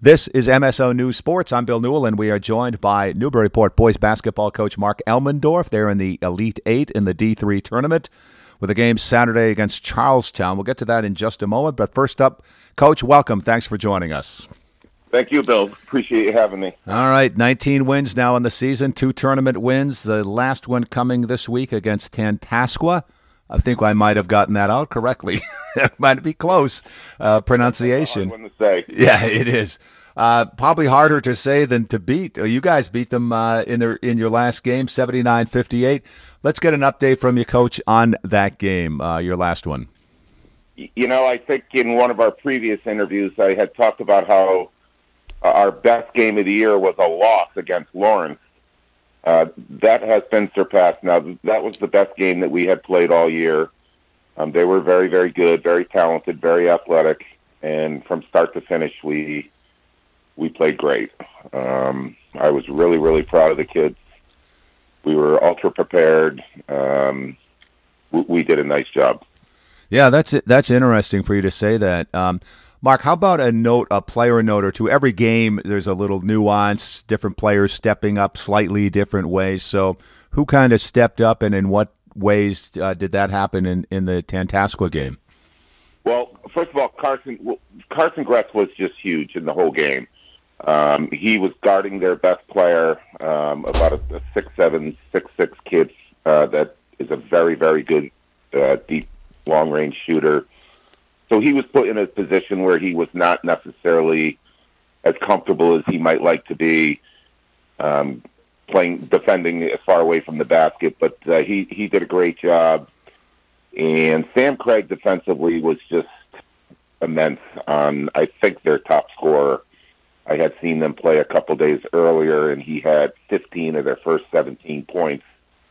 This is MSO News Sports. I'm Bill Newell, and we are joined by Newburyport boys basketball coach Mark Elmendorf. They're in the Elite Eight in the D3 tournament with a game Saturday against Charlestown. We'll get to that in just a moment, but first up, Coach, welcome. Thanks for joining us. Thank you, Bill. Appreciate you having me. All right, 19 wins now in the season, 2 tournament wins, the last one coming this week against Tantasqua. I think I might have gotten that out correctly. It might be close pronunciation. I wouldn't say. Yeah, it is. Probably harder to say than to beat. You guys beat them in your last game, 79-58. Let's get an update from you, Coach, on that game, your last one. You know, I think in one of our previous interviews, I had talked about how our best game of the year was a loss against Lawrence. That has been surpassed now. That was the best game that we had played all year. They were very, very good, very talented, very athletic, and from start to finish, we played great. I was really, really proud of the kids. We were ultra prepared. We did a nice job. Yeah, that's interesting for you to say that. Mark, how about a player note or two? Every game, there's a little nuance, different players stepping up slightly different ways. So who kind of stepped up, and in what ways did that happen in the Tantasqua game? Well, first of all, Carson Gretz was just huge in the whole game. He was guarding their best player, about a 6'7", 6'6" kid that is a very, very good deep, long-range shooter. So he was put in a position where he was not necessarily as comfortable as he might like to be, defending as far away from the basket. But he did a great job. And Sam Craig defensively was just immense on, I think, their top scorer. I had seen them play a couple days earlier, and he had 15 of their first 17 points,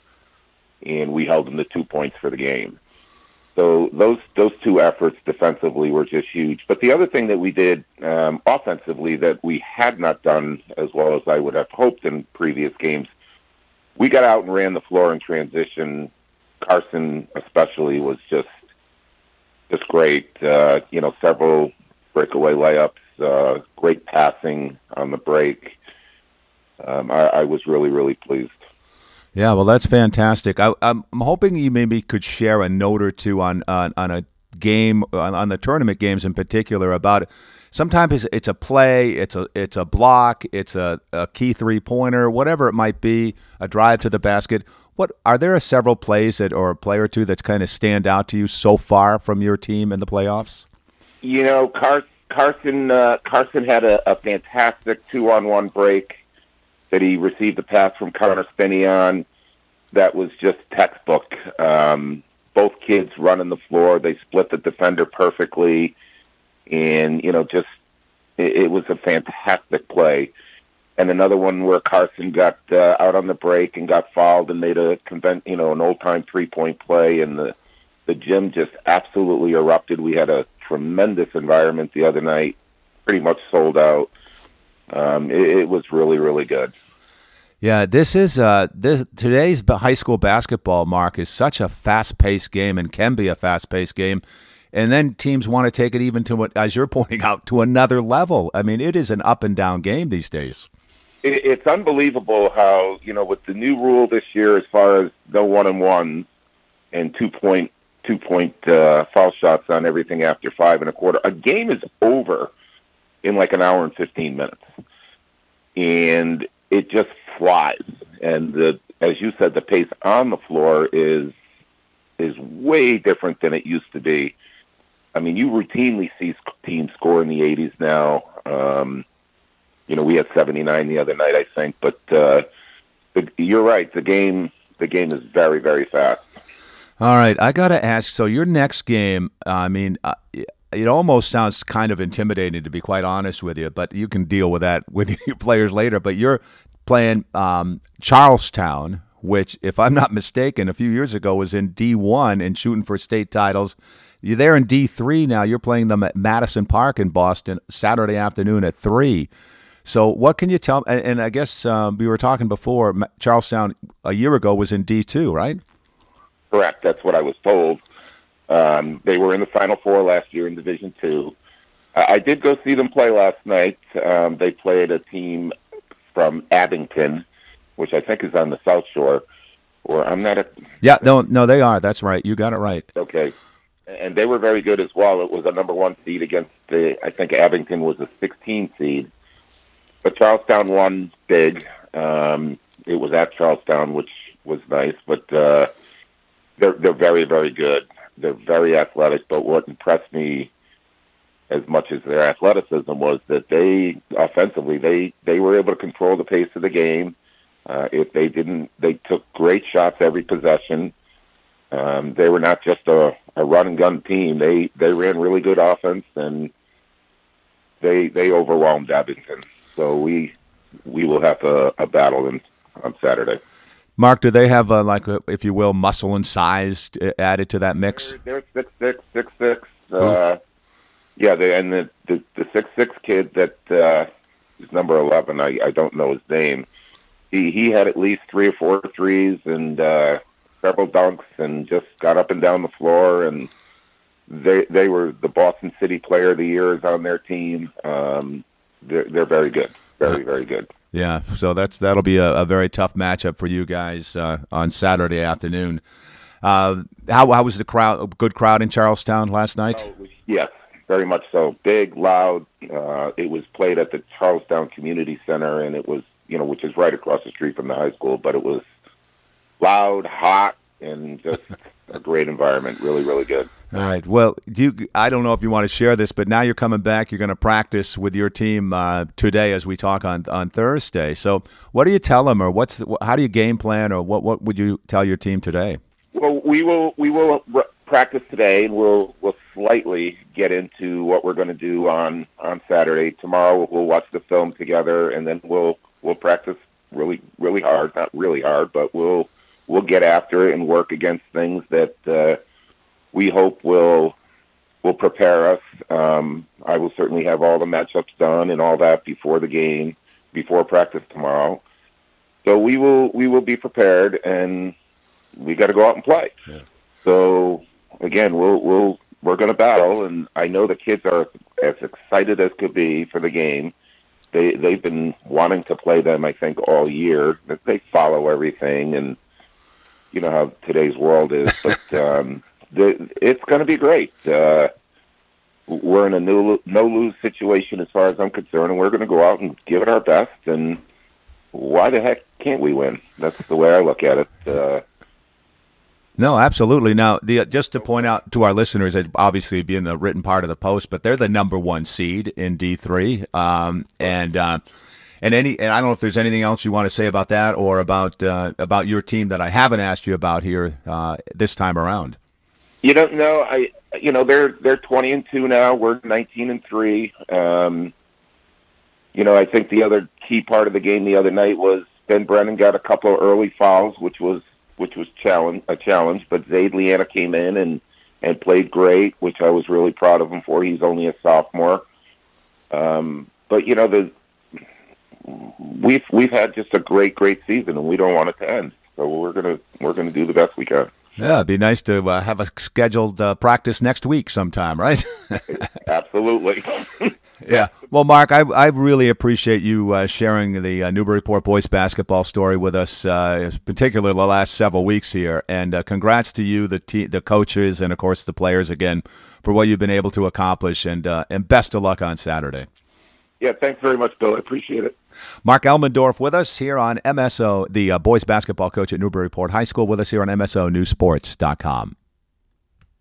and we held him to 2 points for the game. So those two efforts defensively were just huge. But the other thing that we did offensively that we had not done as well as I would have hoped in previous games, we got out and ran the floor in transition. Carson especially was just great. Several breakaway layups, great passing on the break. I was really, really pleased. Yeah, well, that's fantastic. I'm hoping you maybe could share a note or two on a game, on the tournament games in particular, about sometimes it's a play, it's a block, it's a key three-pointer, whatever it might be, a drive to the basket. What are there several plays or a play or two that kind of stand out to you so far from your team in the playoffs? You know, Carson had a fantastic 2-on-1 break that he received a pass from Connor Spinney on. That was just textbook. Both kids running the floor. They split the defender perfectly. And, it was a fantastic play. And another one where Carson got out on the break and got fouled and made an old-time three-point play. And the gym just absolutely erupted. We had a tremendous environment the other night, pretty much sold out. It was really, really good. Yeah, today's high school basketball, Mark, is such a fast-paced game and can be a fast-paced game. And then teams want to take it even to, as you're pointing out, to another level. I mean, it is an up-and-down game these days. It's unbelievable how, with the new rule this year as far as no one-on-one and two-point foul shots on everything after 5 1/4, a game is over in like an hour and 15 minutes. And it just flies. And as you said, the pace on the floor is way different than it used to be. I mean, you routinely see teams score in the 80s now. We had 79 the other night, I think. But you're right. The game is very, very fast. All right, I got to ask. So your next game, I mean, it almost sounds kind of intimidating, to be quite honest with you. But you can deal with that with your players later. But you're playing Charlestown, which, if I'm not mistaken, a few years ago was in D1 and shooting for state titles. You're there in D3 now. You're playing them at Madison Park in Boston Saturday afternoon at 3. So what can you tell? And I guess we were talking before, Charlestown a year ago was in D2, right? Correct. That's what I was told. They were in the Final Four last year in Division II. I did go see them play last night. They played a team from Abington, which I think is on the South Shore. Or I'm not. Yeah, no, they are. That's right. You got it right. Okay, and they were very good as well. It was a number 1 seed against I think Abington was a 16 seed, but Charlestown won big. It was at Charlestown, which was nice, but they're very, very good. They're very athletic, but what impressed me as much as their athleticism was that they offensively they were able to control the pace of the game. If they didn't, they took great shots every possession. They were not just a run and gun team. They ran really good offense, and they overwhelmed Abington. So we will have a battle on Saturday. Mark, do they have if you will, muscle and size added to that mix? They're 6'6", 6'6". Yeah, the 6'6" kid that is number 11. I don't know his name. He had at least 3 or 4 threes and several dunks, and just got up and down the floor. And they were the Boston City Player of the Year is on their team. They're very good, very, very good. Yeah, so that'll be a very tough matchup for you guys on Saturday afternoon. How was the crowd? A good crowd in Charlestown last night? Yes, very much so. Big, loud. It was played at the Charlestown Community Center, and it was, which is right across the street from the high school, but it was loud, hot, and just a great environment. Really, really good. All right. Well, I don't know if you want to share this, but now you're coming back. You're going to practice with your team today as we talk on Thursday. So what do you tell them, or how do you game plan, or what would you tell your team today? Well, we will practice today, and we'll slightly get into what we're going to do on Saturday. Tomorrow we'll watch the film together, and then we'll practice really, really hard. Not really hard, but we'll get after it and work against things that we hope will prepare us. I will certainly have all the matchups done and all that before the game, before practice tomorrow. So we will be prepared, and we got to go out and play. Yeah. So again, we're going to battle, and I know the kids are as excited as could be for the game. They've been wanting to play them, I think, all year. They follow everything, and you know how today's world is, but it's going to be great. We're in a no-lose situation as far as I'm concerned, and we're going to go out and give it our best, and why the heck can't we win? That's the way I look at it. No, absolutely. Now, just to point out to our listeners, it obviously be in the written part of the post, but they're the number 1 seed in D3, and I don't know if there's anything else you want to say about that, or about your team that I haven't asked you about here this time around. You don't know. They're 20-2 now. We're 19-3. I think the other key part of the game the other night was Ben Brennan got a couple of early fouls, which was a challenge. But Zaid Leanna came in and played great, which I was really proud of him for. He's only a sophomore. But we've had just a great season, and we don't want it to end. So we're gonna do the best we can. Yeah, it'd be nice to have a scheduled practice next week sometime, right? Absolutely. Yeah. Well, Mark, I really appreciate you sharing the Newburyport boys basketball story with us, particularly the last several weeks here. And congrats to you, the coaches, and of course the players again for what you've been able to accomplish. And best of luck on Saturday. Yeah, thanks very much, Bill. I appreciate it. Mark Elmendorf with us here on MSO, the boys basketball coach at Newburyport High School, with us here on MSONewsports.com.